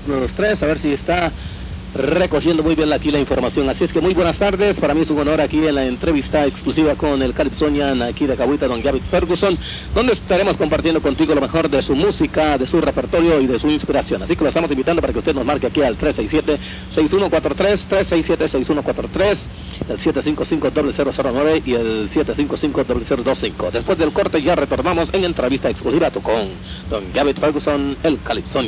los tres, a ver si está recogiendo muy bien aquí la información. Así es que muy buenas tardes, para mí es un honor aquí en la entrevista exclusiva con el Calypsonian aquí de Cahuita, don Gavit Ferguson, donde estaremos compartiendo contigo lo mejor de su música, de su repertorio y de su inspiración. Así que lo estamos invitando para que usted nos marque aquí al 367-6143, 367-6143, el 755-0009 y el 755-0025. Después del corte ya retornamos en entrevista exclusiva con don Gavit Ferguson, el Calypsonian.